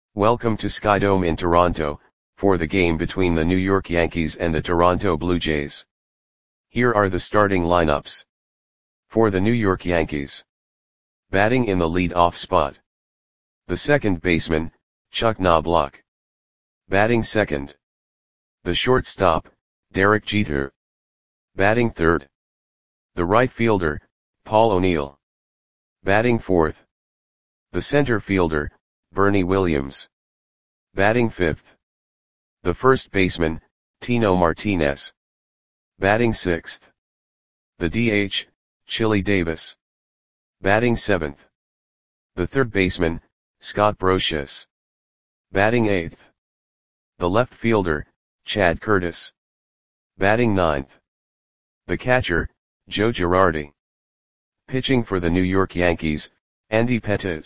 Welcome to Skydome in Toronto, for the game between the New York Yankees and the Toronto Blue Jays. Here are the starting lineups. For the New York Yankees. Batting in the lead-off spot. The second baseman, Chuck Knobloch. Batting second. The shortstop, Derek Jeter. Batting third. The right fielder, Paul O'Neill. Batting fourth. The center fielder, Bernie Williams. Batting fifth. The first baseman, Tino Martinez. Batting sixth. The DH, Chili Davis. Batting seventh. The third baseman, Scott Brosius. Batting eighth. The left fielder, Chad Curtis. Batting ninth. The catcher, Joe Girardi. Pitching for the New York Yankees, Andy Pettitte.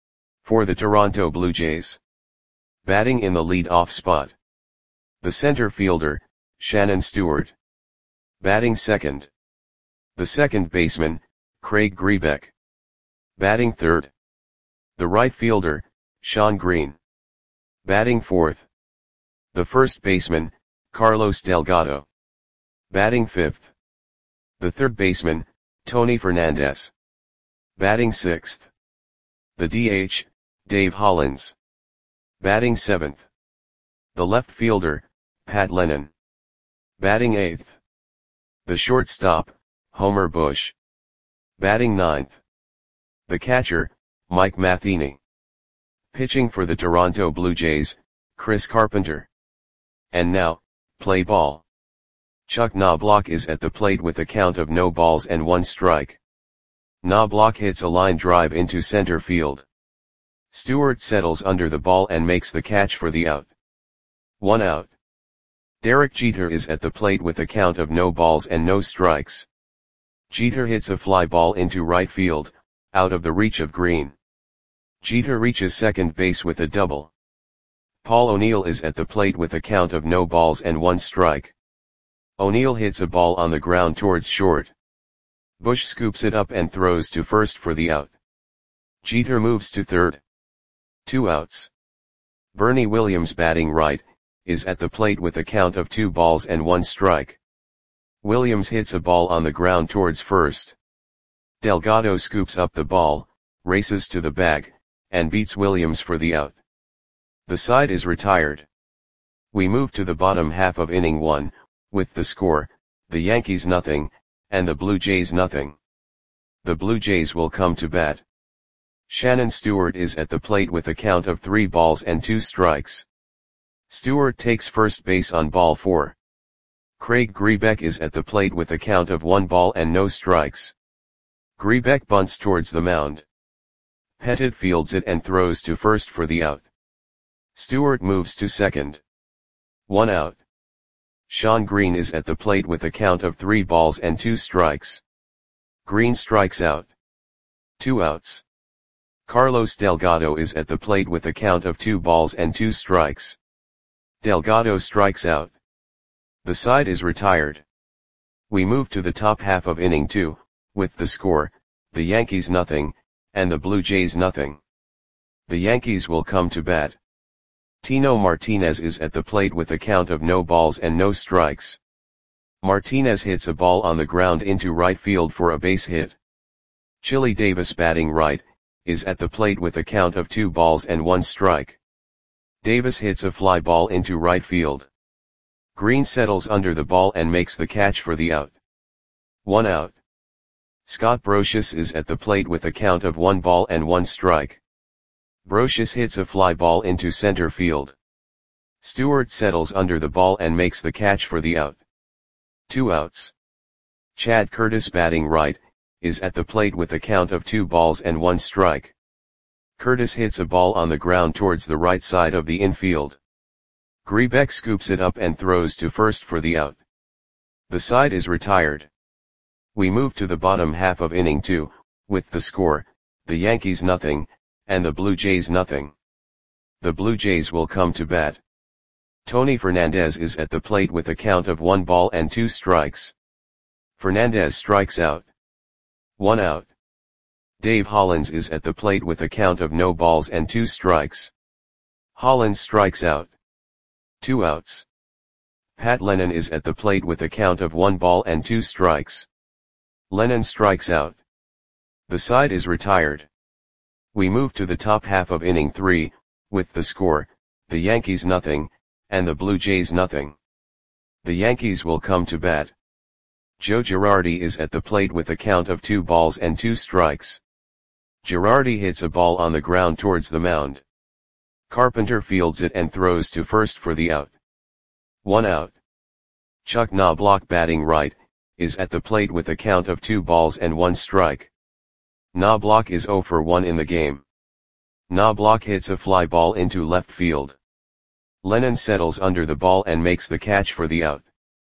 For the Toronto Blue Jays. Batting in the lead-off spot. The center fielder, Shannon Stewart. Batting second. The second baseman, Craig Grebeck. Batting third. The right fielder, Shawn Green. Batting fourth. The first baseman, Carlos Delgado. Batting fifth. The third baseman, Tony Fernandez. Batting sixth. The DH, Dave Hollins. Batting seventh. The left fielder, Pat Lennon. Batting eighth. The shortstop, Homer Bush. Batting ninth. The catcher, Mike Matheny. Pitching for the Toronto Blue Jays, Chris Carpenter. And now, play ball. Chuck Knobloch is at the plate with a count of no balls and 1 strike. Knobloch hits a line drive into center field. Stewart settles under the ball and makes the catch for the out. 1 out. Derek Jeter is at the plate with a count of no balls and no strikes. Jeter hits a fly ball into right field, out of the reach of Green. Jeter reaches second base with a double. Paul O'Neill is at the plate with a count of no balls and 1 strike. O'Neill hits a ball on the ground towards short. Bush scoops it up and throws to first for the out. Jeter moves to third. 2 outs. Bernie Williams, batting right, is at the plate with a count of 2 balls and 1 strike. Williams hits a ball on the ground towards first. Delgado scoops up the ball, races to the bag, and beats Williams for the out. The side is retired. We move to the bottom half of inning 1, with the score, the Yankees nothing, and the Blue Jays nothing. The Blue Jays will come to bat. Shannon Stewart is at the plate with a count of 3 balls and 2 strikes. Stewart takes first base on ball 4. Craig Grebeck is at the plate with a count of 1 ball and no strikes. Grebeck bunts towards the mound. Pettitte fields it and throws to first for the out. Stewart moves to second. 1 out. Shawn Green is at the plate with a count of 3 balls and 2 strikes. Green strikes out. 2 outs. Carlos Delgado is at the plate with a count of 2 balls and 2 strikes. Delgado strikes out. The side is retired. We move to the top half of inning 2, with the score, the Yankees nothing, and the Blue Jays nothing. The Yankees will come to bat. Tino Martinez is at the plate with a count of no balls and no strikes. Martinez hits a ball on the ground into right field for a base hit. Chili Davis, batting right, is at the plate with a count of 2 balls and 1 strike. Davis hits a fly ball into right field. Green settles under the ball and makes the catch for the out. 1 out. Scott Brosius is at the plate with a count of 1 ball and 1 strike. Brosius hits a fly ball into center field. Stewart settles under the ball and makes the catch for the out. 2 outs. Chad Curtis, batting right, is at the plate with a count of 2 balls and 1 strike. Curtis hits a ball on the ground towards the right side of the infield. Grebeck scoops it up and throws to first for the out. The side is retired. We move to the bottom half of inning 2, with the score, the Yankees nothing, and the Blue Jays nothing. The Blue Jays will come to bat. Tony Fernandez is at the plate with a count of 1 ball and 2 strikes. Fernandez strikes out. 1 out. Dave Hollins is at the plate with a count of no balls and 2 strikes. Hollins strikes out. 2 outs. Pat Lennon is at the plate with a count of 1 ball and 2 strikes. Lennon strikes out. The side is retired. We move to the top half of inning 3, with the score, the Yankees nothing, and the Blue Jays nothing. The Yankees will come to bat. Joe Girardi is at the plate with a count of 2 balls and 2 strikes. Girardi hits a ball on the ground towards the mound. Carpenter fields it and throws to first for the out. 1 out. Chuck Knobloch, batting right, is at the plate with a count of 2 balls and 1 strike. Knobloch is 0 for 1 in the game. Knobloch hits a fly ball into left field. Lennon settles under the ball and makes the catch for the out.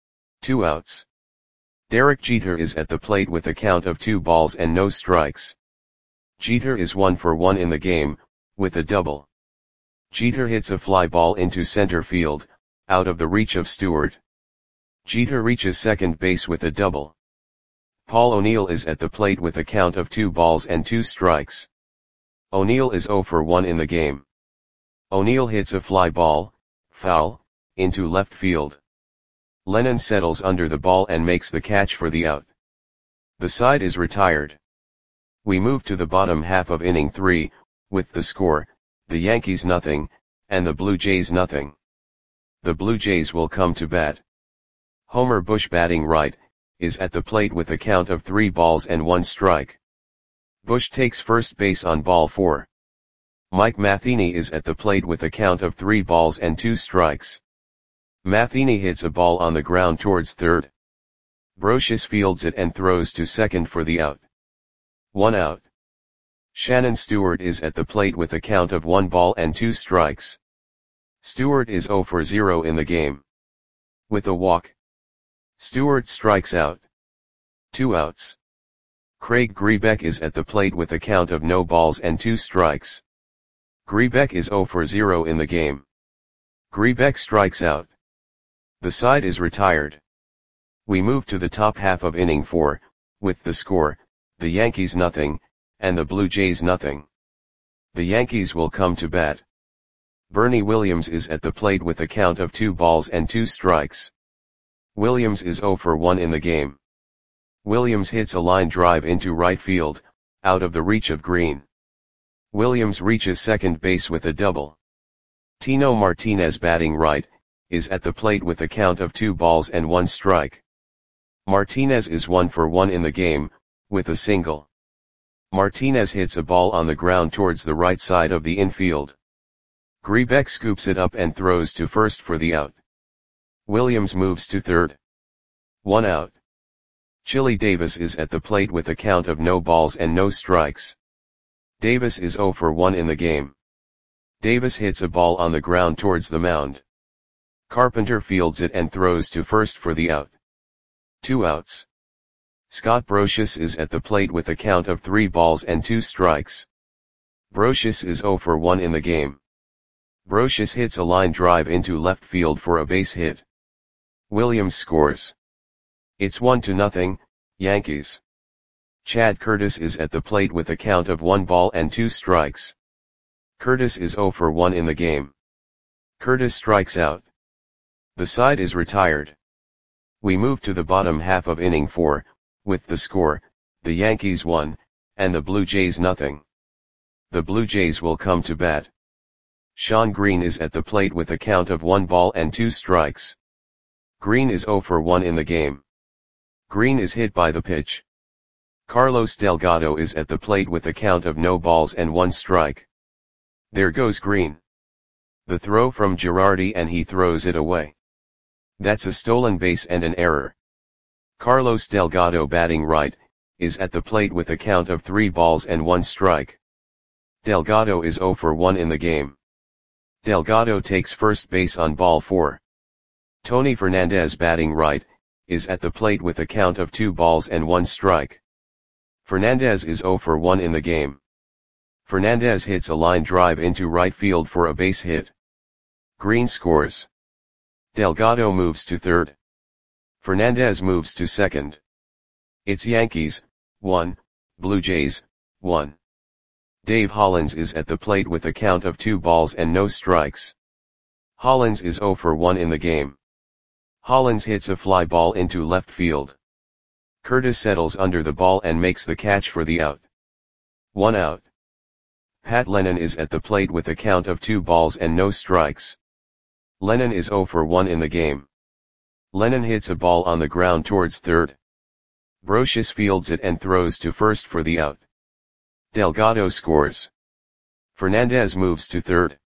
2 outs. Derek Jeter is at the plate with a count of 2 balls and no strikes. Jeter is 1 for 1 in the game, with a double. Jeter hits a fly ball into center field, out of the reach of Stewart. Jeter reaches second base with a double. Paul O'Neill is at the plate with a count of 2 balls and 2 strikes. O'Neill is 0 for 1 in the game. O'Neill hits a fly ball, foul, into left field. Lennon settles under the ball and makes the catch for the out. The side is retired. We move to the bottom half of inning 3, with the score, the Yankees nothing, and the Blue Jays nothing. The Blue Jays will come to bat. Homer Bush, batting right, is at the plate with a count of 3 balls and 1 strike. Bush takes first base on ball 4. Mike Matheny is at the plate with a count of 3 balls and 2 strikes. Matheny hits a ball on the ground towards third. Brosius fields it and throws to second for the out. 1 out. Shannon Stewart is at the plate with a count of 1 ball and 2 strikes. Stewart is 0 for 0 in the game. With a walk. Stewart strikes out. 2 outs. Craig Grebeck is at the plate with a count of no balls and 2 strikes. Grebeck is 0 for 0 in the game. Grebeck strikes out. The side is retired. We move to the top half of inning 4, with the score, the Yankees nothing, and the Blue Jays nothing. The Yankees will come to bat. Bernie Williams is at the plate with a count of 2 balls and 2 strikes. Williams is 0 for 1 in the game. Williams hits a line drive into right field, out of the reach of Green. Williams reaches second base with a double. Tino Martinez, batting right, is at the plate with a count of 2 balls and 1 strike. Martinez is 1 for 1 in the game, with a single. Martinez hits a ball on the ground towards the right side of the infield. Grebeck scoops it up and throws to first for the out. Williams moves to third. 1 out. Chili Davis is at the plate with a count of no balls and no strikes. Davis is 0 for 1 in the game. Davis hits a ball on the ground towards the mound. Carpenter fields it and throws to first for the out. 2 outs. Scott Brosius is at the plate with a count of 3 balls and 2 strikes. Brosius is 0 for 1 in the game. Brosius hits a line drive into left field for a base hit. Williams scores. It's 1-0, Yankees. Chad Curtis is at the plate with a count of 1 ball and 2 strikes. Curtis is 0 for 1 in the game. Curtis strikes out. The side is retired. We move to the bottom half of inning 4, with the score, the Yankees 1, and the Blue Jays nothing. The Blue Jays will come to bat. Shawn Green is at the plate with a count of 1 ball and 2 strikes. Green is 0 for 1 in the game. Green is hit by the pitch. Carlos Delgado is at the plate with a count of no balls and 1 strike. There goes Green. The throw from Girardi and he throws it away. That's a stolen base and an error. Carlos Delgado, batting right, is at the plate with a count of 3 balls and 1 strike. Delgado is 0 for 1 in the game. Delgado takes first base on ball 4. Tony Fernandez, batting right, is at the plate with a count of 2 balls and 1 strike. Fernandez is 0 for 1 in the game. Fernandez hits a line drive into right field for a base hit. Green scores. Delgado moves to third. Fernandez moves to second. It's Yankees, 1, Blue Jays, 1. Dave Hollins is at the plate with a count of 2 balls and no strikes. Hollins is 0 for 1 in the game. Hollins hits a fly ball into left field. Curtis settles under the ball and makes the catch for the out. 1 out. Pat Lennon is at the plate with a count of 2 balls and no strikes. Lennon is 0 for 1 in the game. Lennon hits a ball on the ground towards third. Brocious fields it and throws to first for the out. Delgado scores. Fernandez moves to third.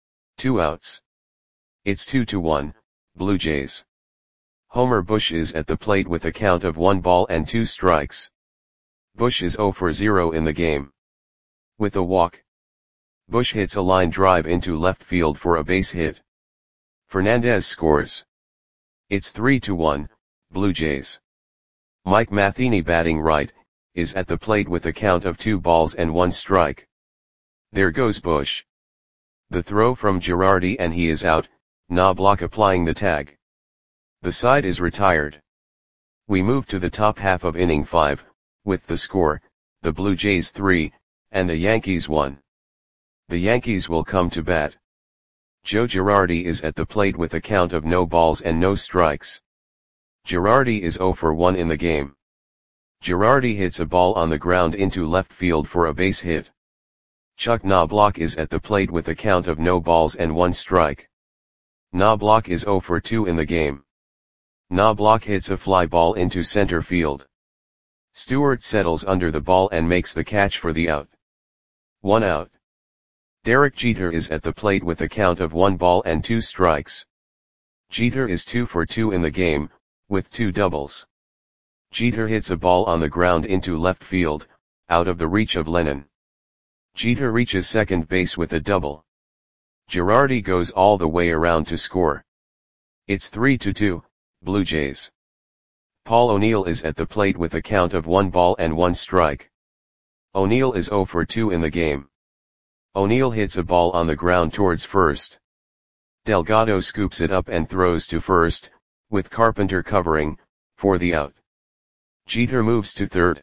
2 outs. It's 2-1, Blue Jays. Homer Bush is at the plate with a count of 1 ball and 2 strikes. Bush is 0 for 0 in the game. With a walk, Bush hits a line drive into left field for a base hit. Fernandez scores. It's 3-1, Blue Jays. Mike Matheny, batting right, is at the plate with a count of 2 balls and 1 strike. There goes Bush. The throw from Girardi and he is out, Knobloch applying the tag. The side is retired. We move to the top half of inning 5, with the score, the Blue Jays 3, and the Yankees 1. The Yankees will come to bat. Joe Girardi is at the plate with a count of no balls and no strikes. Girardi is 0 for 1 in the game. Girardi hits a ball on the ground into left field for a base hit. Chuck Knobloch is at the plate with a count of no balls and 1 strike. Knobloch is 0 for 2 in the game. Knobloch hits a fly ball into center field. Stewart settles under the ball and makes the catch for the out. 1 out. Derek Jeter is at the plate with a count of 1 ball and 2 strikes. Jeter is 2 for 2 in the game, with 2 doubles. Jeter hits a ball on the ground into left field, out of the reach of Lennon. Jeter reaches second base with a double. Girardi goes all the way around to score. It's 3-2, Blue Jays. Paul O'Neill is at the plate with a count of 1 ball and 1 strike. O'Neill is 0 for 2 in the game. O'Neill hits a ball on the ground towards first. Delgado scoops it up and throws to first, with Carpenter covering, for the out. Jeter moves to third.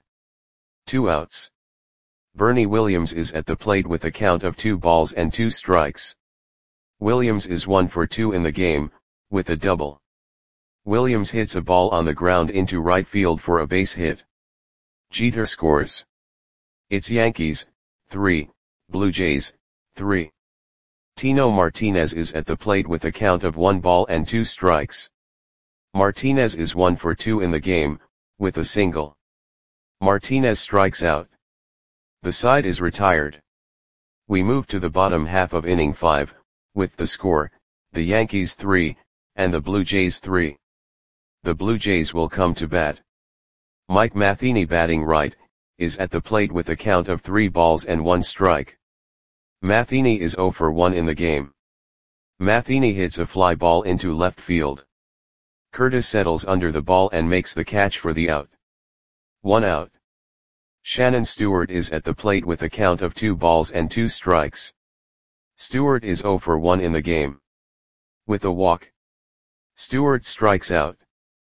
2 outs. Bernie Williams is at the plate with a count of 2 balls and 2 strikes. Williams is 1 for 2 in the game, with a double. Williams hits a ball on the ground into right field for a base hit. Jeter scores. It's Yankees, 3, Blue Jays, 3. Tino Martinez is at the plate with a count of 1 ball and 2 strikes. Martinez is 1 for 2 in the game, with a single. Martinez strikes out. The side is retired. We move to the bottom half of inning 5, with the score, the Yankees 3, and the Blue Jays 3. The Blue Jays will come to bat. Mike Matheny, batting right, is at the plate with a count of 3 balls and 1 strike. Matheny is 0 for 1 in the game. Matheny hits a fly ball into left field. Curtis settles under the ball and makes the catch for the out. 1 out. Shannon Stewart is at the plate with a count of 2 balls and 2 strikes. Stewart is 0 for 1 in the game. With a walk, Stewart strikes out.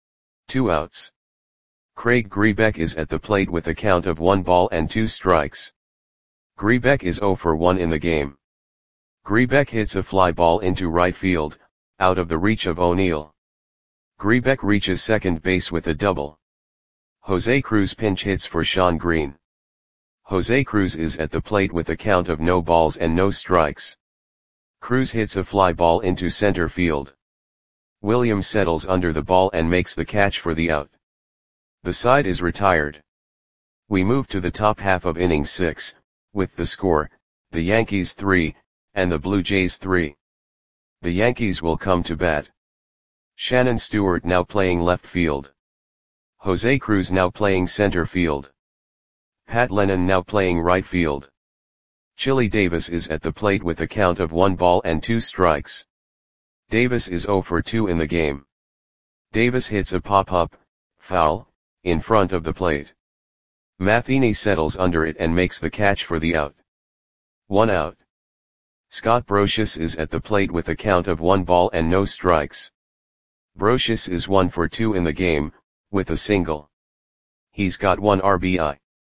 2 outs. Craig Grebeck is at the plate with a count of 1 ball and 2 strikes. Grebeck is 0 for 1 in the game. Grebeck hits a fly ball into right field, out of the reach of O'Neill. Grebeck reaches second base with a double. Jose Cruz pinch hits for Shawn Green. Jose Cruz is at the plate with a count of no balls and no strikes. Cruz hits a fly ball into center field. Williams settles under the ball and makes the catch for the out. The side is retired. We move to the top half of inning 6, with the score, the Yankees 3, and the Blue Jays 3. The Yankees will come to bat. Shannon Stewart now playing left field. Jose Cruz now playing center field. Pat Lennon now playing right field. Chili Davis is at the plate with a count of 1 ball and 2 strikes. Davis is 0 for 2 in the game. Davis hits a pop-up, foul, in front of the plate. Matheny settles under it and makes the catch for the out. 1 out. Scott Brocious is at the plate with a count of 1 ball and no strikes. Brocious is 1 for 2 in the game, with a single. He's got 1 RBI.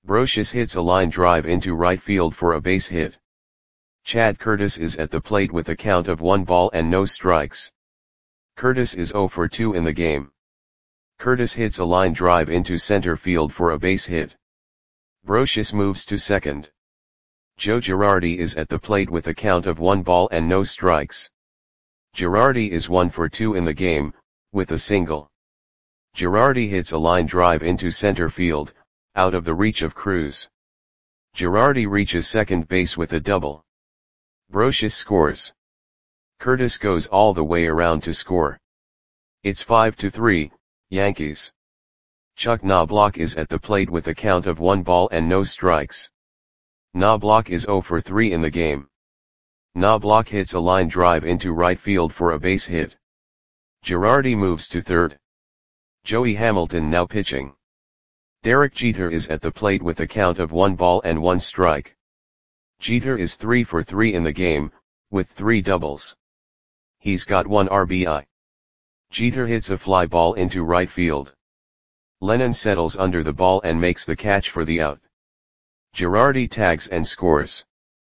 Brosius hits a line drive into right field for a base hit. Chad Curtis is at the plate with a count of 1 ball and no strikes. Curtis is 0 for 2 in the game. Curtis hits a line drive into center field for a base hit. Brosius moves to second. Joe Girardi is at the plate with a count of 1 ball and no strikes. Girardi is 1 for 2 in the game, with a single. Girardi hits a line drive into center field, out of the reach of Cruz. Girardi reaches second base with a double. Brosius scores. Curtis goes all the way around to score. It's 5-3, Yankees. Chuck Knobloch is at the plate with a count of 1 ball and no strikes. Knobloch is 0 for 3 in the game. Knobloch hits a line drive into right field for a base hit. Girardi moves to third. Joey Hamilton now pitching. Derek Jeter is at the plate with a count of 1 ball and 1 strike. Jeter is 3 for 3 in the game, with 3 doubles. He's got 1 RBI. Jeter hits a fly ball into right field. Lennon settles under the ball and makes the catch for the out. Girardi tags and scores.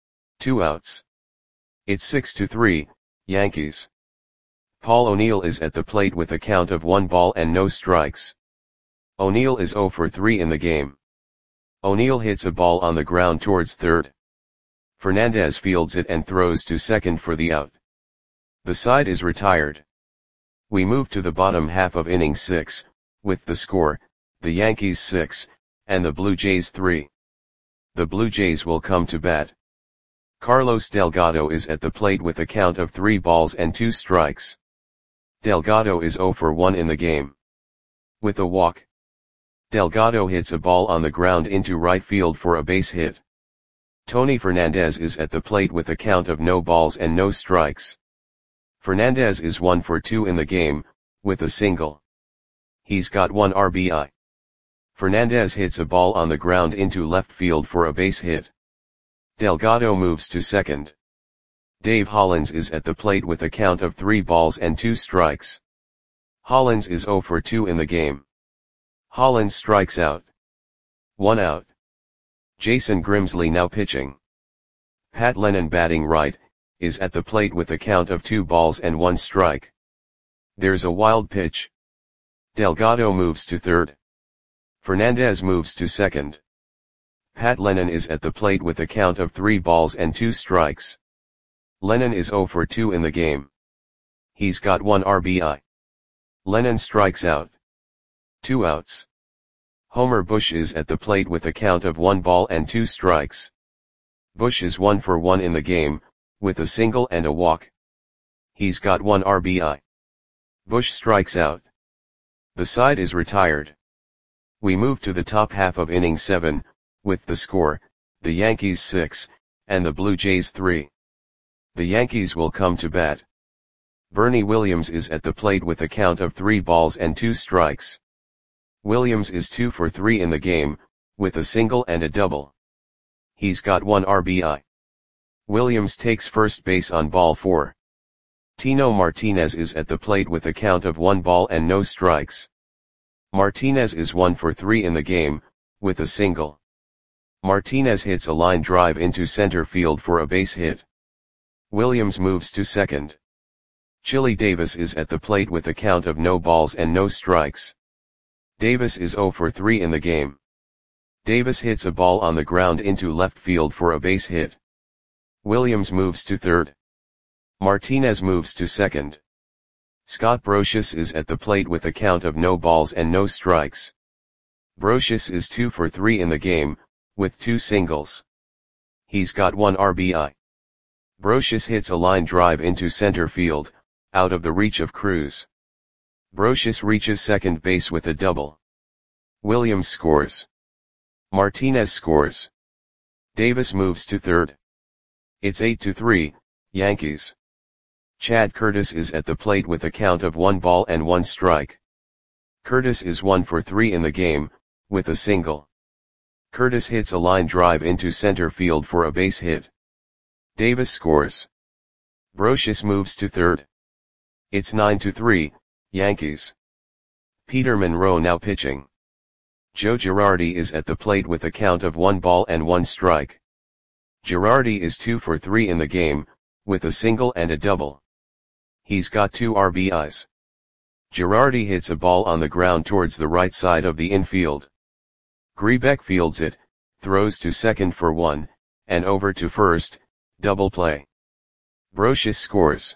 2 outs. It's 6-3, Yankees. Paul O'Neill is at the plate with a count of 1 ball and no strikes. O'Neill is 0 for 3 in the game. O'Neill hits a ball on the ground towards third. Fernandez fields it and throws to second for the out. The side is retired. We move to the bottom half of inning 6, with the score, the Yankees 6, and the Blue Jays 3. The Blue Jays will come to bat. Carlos Delgado is at the plate with a count of 3 balls and 2 strikes. Delgado is 0 for 1 in the game. With a walk. Delgado hits a ball on the ground into right field for a base hit. Tony Fernandez is at the plate with a count of no balls and no strikes. Fernandez is 1 for 2 in the game, with a single. He's got 1 RBI. Fernandez hits a ball on the ground into left field for a base hit. Delgado moves to second. Dave Hollins is at the plate with a count of 3 balls and 2 strikes. Hollins is 0 for 2 in the game. Hollins strikes out. 1 out. Jason Grimsley now pitching. Pat Lennon batting right, is at the plate with a count of 2 balls and 1 strike. There's a wild pitch. Delgado moves to third. Fernandez moves to second. Pat Lennon is at the plate with a count of 3 balls and 2 strikes. Lennon is 0 for 2 in the game. He's got 1 RBI. Lennon strikes out. 2 outs. Homer Bush is at the plate with a count of 1 ball and 2 strikes. Bush is 1 for 1 in the game, with a single and a walk. He's got 1 RBI. Bush strikes out. The side is retired. We move to the top half of inning 7, with the score, the Yankees 6, and the Blue Jays 3. The Yankees will come to bat. Bernie Williams is at the plate with a count of 3 balls and 2 strikes. Williams is 2 for 3 in the game, with a single and a double. He's got 1 RBI. Williams takes first base on ball 4. Tino Martinez is at the plate with a count of 1 ball and no strikes. Martinez is 1 for 3 in the game, with a single. Martinez hits a line drive into center field for a base hit. Williams moves to second. Chili Davis is at the plate with a count of no balls and no strikes. Davis is 0 for 3 in the game. Davis hits a ball on the ground into left field for a base hit. Williams moves to third. Martinez moves to second. Scott Brosius is at the plate with a count of no balls and no strikes. Brosius is 2 for 3 in the game, with 2 singles. He's got 1 RBI. Brosius hits a line drive into center field, out of the reach of Cruz. Brosius reaches second base with a double. Williams scores. Martinez scores. Davis moves to third. It's 8-3, Yankees. Chad Curtis is at the plate with a count of 1 ball and 1 strike. Curtis is 1 for 3 in the game, with a single. Curtis hits a line drive into center field for a base hit. Davis scores. Brosius moves to third. It's 9-3, Yankees. Peter Monroe now pitching. Joe Girardi is at the plate with a count of 1 ball and 1 strike. Girardi is 2 for 3 in the game, with a single and a double. He's got 2 RBIs. Girardi hits a ball on the ground towards the right side of the infield. Grebeck fields it, throws to second for 1, and over to first, double play. Brosius scores.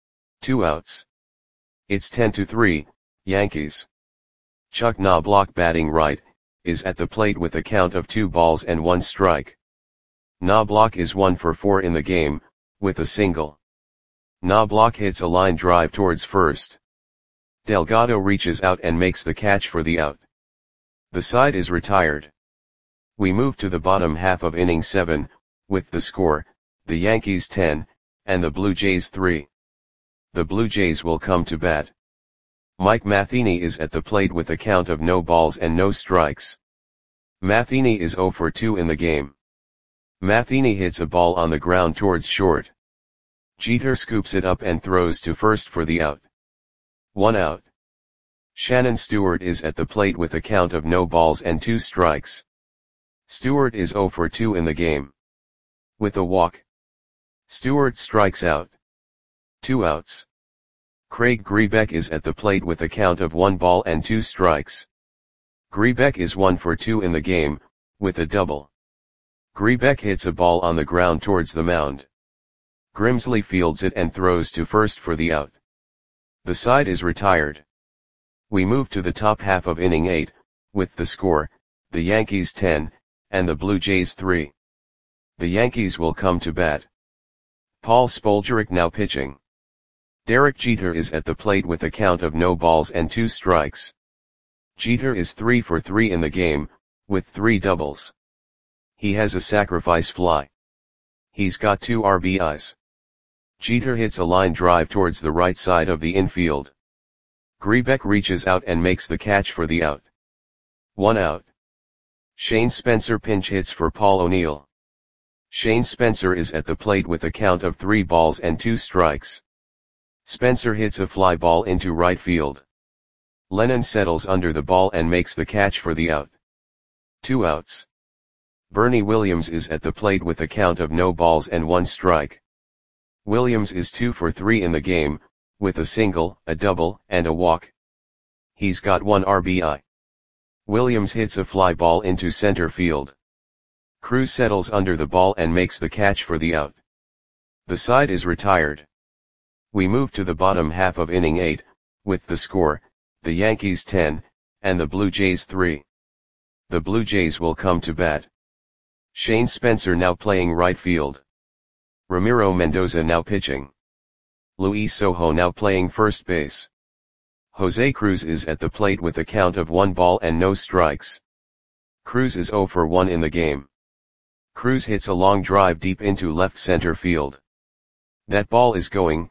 2 outs. It's 10-3, Yankees. Chuck Knobloch, batting right, is at the plate with a count of 2 balls and 1 strike. Knobloch is 1 for 4 in the game, with a single. Knobloch hits a line drive towards first. Delgado reaches out and makes the catch for the out. The side is retired. We move to the bottom half of inning 7, with the score, the Yankees 10, and the Blue Jays 3. The Blue Jays will come to bat. Mike Matheny is at the plate with a count of no balls and no strikes. Matheny is 0 for 2 in the game. Matheny hits a ball on the ground towards short. Jeter scoops it up and throws to first for the out. 1 out. Shannon Stewart is at the plate with a count of no balls and 2 strikes. Stewart is 0 for 2 in the game. With a walk, Stewart strikes out. 2 outs. Craig Grebeck is at the plate with a count of 1 ball and 2 strikes. Grebeck is 1 for 2 in the game, with a double. Grebeck hits a ball on the ground towards the mound. Grimsley fields it and throws to first for the out. The side is retired. We move to the top half of inning 8, with the score, the Yankees 10, and the Blue Jays 3. The Yankees will come to bat. Paul Spoljaric now pitching. Derek Jeter is at the plate with a count of no balls and 2 strikes. Jeter is 3 for 3 in the game, with 3 doubles. He has a sacrifice fly. He's got 2 RBIs. Jeter hits a line drive towards the right side of the infield. Grebeck reaches out and makes the catch for the out. 1 out. Shane Spencer pinch hits for Paul O'Neill. Shane Spencer is at the plate with a count of 3 balls and 2 strikes. Spencer hits a fly ball into right field. Lennon settles under the ball and makes the catch for the out. 2 outs. Bernie Williams is at the plate with a count of no balls and 1 strike. Williams is 2 for 3 in the game, with a single, a double, and a walk. He's got 1 RBI. Williams hits a fly ball into center field. Cruz settles under the ball and makes the catch for the out. The side is retired. We move to the bottom half of inning 8, with the score, the Yankees 10, and the Blue Jays 3. The Blue Jays will come to bat. Shane Spencer now playing right field. Ramiro Mendoza now pitching. Luis Sojo now playing first base. Jose Cruz is at the plate with a count of 1 ball and no strikes. Cruz is 0 for 1 in the game. Cruz hits a long drive deep into left center field. That ball is gone.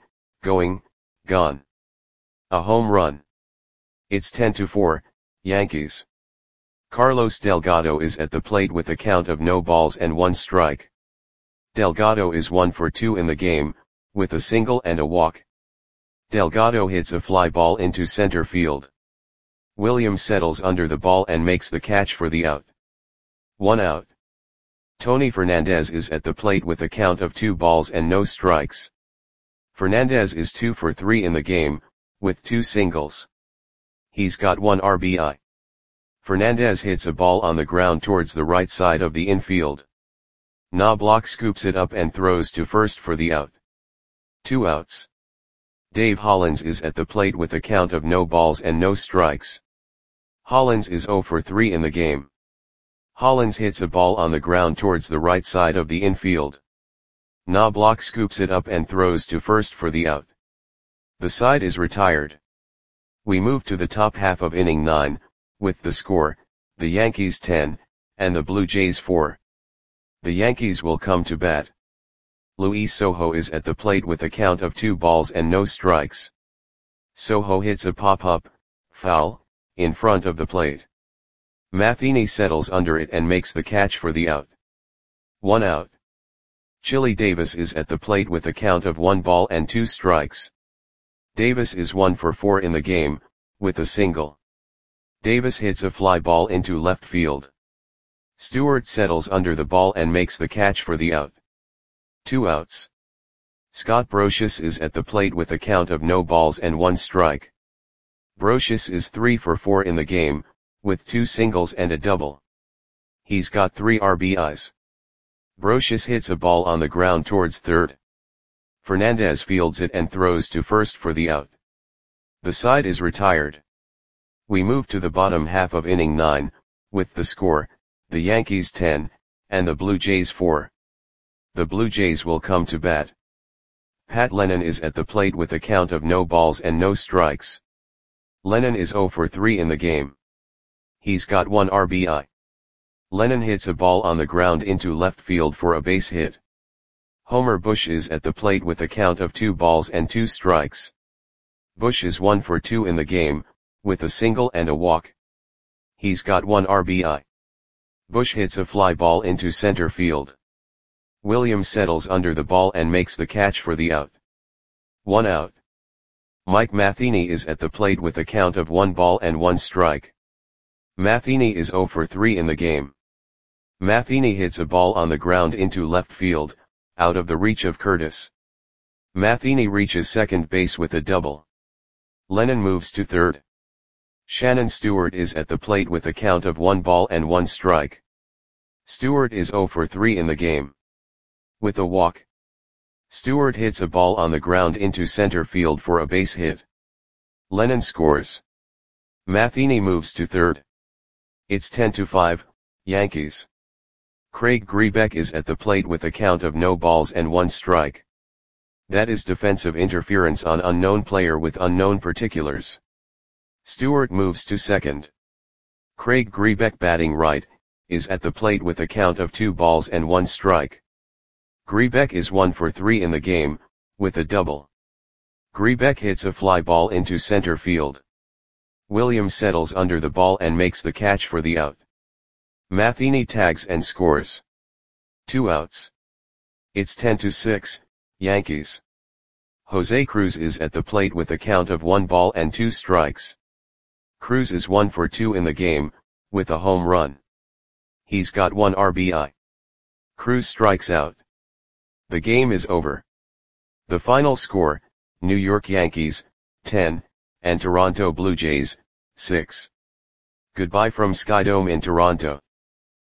A home run. It's 10-4, Yankees. Carlos Delgado is at the plate with a count of no balls and 1 strike. Delgado is 1 for 2 in the game, with a single and a walk. Delgado hits a fly ball into center field. Williams settles under the ball and makes the catch for the out. 1 out. Tony Fernandez is at the plate with a count of 2 balls and no strikes. Fernandez is 2 for 3 in the game, with 2 singles. He's got 1 RBI. Fernandez hits a ball on the ground towards the right side of the infield. Knobloch scoops it up and throws to first for the out. 2 outs. Dave Hollins is at the plate with a count of no balls and no strikes. Hollins is 0 for 3 in the game. Hollins hits a ball on the ground towards the right side of the infield. Knobloch scoops it up and throws to first for the out. The side is retired. We move to the top half of inning 9, with the score, the Yankees 10, and the Blue Jays 4. The Yankees will come to bat. Luis Sojo is at the plate with a count of 2 balls and no strikes. Sojo hits a pop-up, foul, in front of the plate. Matheny settles under it and makes the catch for the out. 1 out. Chili Davis is at the plate with a count of 1 ball and 2 strikes. Davis is 1 for 4 in the game, with a single. Davis hits a fly ball into left field. Stewart settles under the ball and makes the catch for the out. 2 outs. Scott Brosius is at the plate with a count of no balls and 1 strike. Brosius is 3 for 4 in the game, with 2 singles and a double. He's got 3 RBIs. Brosius hits a ball on the ground towards third. Fernandez fields it and throws to first for the out. The side is retired. We move to the bottom half of inning 9, with the score, the Yankees 10, and the Blue Jays 4. The Blue Jays will come to bat. Pat Lennon is at the plate with a count of no balls and no strikes. Lennon is 0 for 3 in the game. He's got 1 RBI. Lennon hits a ball on the ground into left field for a base hit. Homer Bush is at the plate with a count of 2 balls and 2 strikes. Bush is 1 for 2 in the game, with a single and a walk. He's got 1 RBI. Bush hits a fly ball into center field. Williams settles under the ball and makes the catch for the out. 1 out. Mike Matheny is at the plate with a count of 1 ball and 1 strike. Matheny is 0 for 3 in the game. Matheny hits a ball on the ground into left field, out of the reach of Curtis. Matheny reaches second base with a double. Lennon moves to third. Shannon Stewart is at the plate with a count of 1 ball and 1 strike. Stewart is 0 for 3 in the game. With a walk. Stewart hits a ball on the ground into center field for a base hit. Lennon scores. Matheny moves to third. It's 10-5, Yankees. Craig Grebeck is at the plate with a count of no balls and 1 strike. That is defensive interference on unknown player with unknown particulars. Stewart moves to second. Craig Grebeck, batting right, is at the plate with a count of 2 balls and 1 strike. Grebeck is 1 for 3 in the game, with a double. Grebeck hits a fly ball into center field. Williams settles under the ball and makes the catch for the out. Matheny tags and scores. 2 outs. It's 10-6, Yankees. Jose Cruz is at the plate with a count of 1 ball and 2 strikes. Cruz is 1 for 2 in the game, with a home run. He's got 1 RBI. Cruz strikes out. The game is over. The final score, New York Yankees, 10, and Toronto Blue Jays, 6. Goodbye from Skydome in Toronto.